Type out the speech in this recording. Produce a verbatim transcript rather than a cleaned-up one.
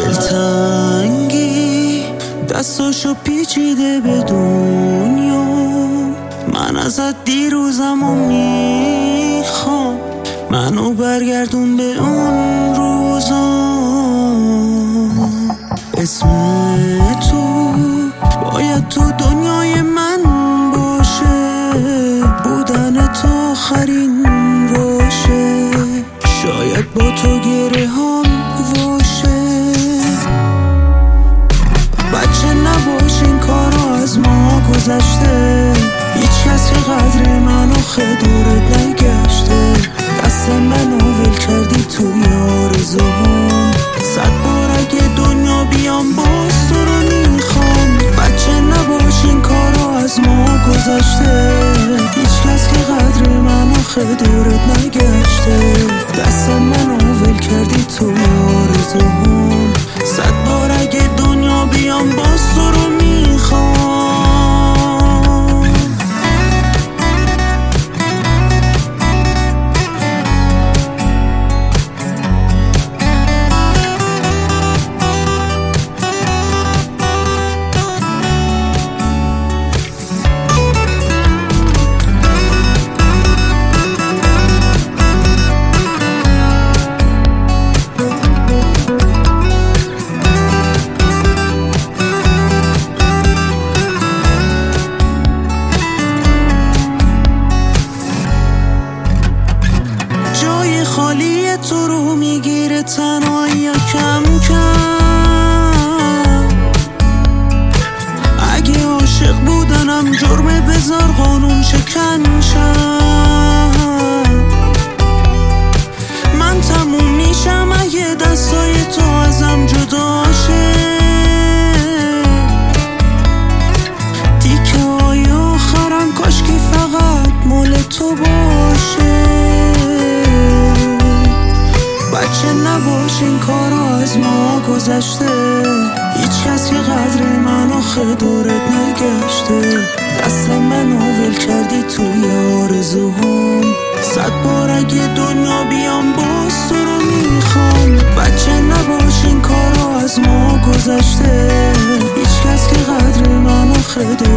دلتنگی دستاشو پیچیده به دنیا، من ازت دیروزمو میخوام، منو برگردون به اون روزا. اسم تو باید تو دنیای من باشه، بودن تو آخرین باشه، شاید با تو گره هم باشه. بچه نباش این کارا از ما گذشته، هیچ کس که قدر من آخه دورت نگشته. دست منو ول کردی توی آرزوهام، صد بار اگه دنیا بیام باز تو رو میخوام. بچه نباش این کارا از ما گذشته، هیچ کس که قدر من آخه دورت نگشته. دست منو ول کردی توی آرزوهام، صد بار اگه دنیا بیام باز تو رو میخوام. خالی تو رو میگیره تنهایی کم کم، اگه عاشق بودنم جرمه بذار قانون شکن شم. من تموم میشم اگه دستای تو ازم جدا شه، تیکه های آخرم کاش که فقط مال تو باشه. بچه نباش این کارا از ما گذشته، هیچ کس که قدر من آخه دورت نگشته. دست منو ول کردی توی آرزوهام، صد بار اگه دنیا بیام باز تو رو میخوام. بچه نباش این کارا از ما گذشته، هیچ کس که قدر من آخه دورت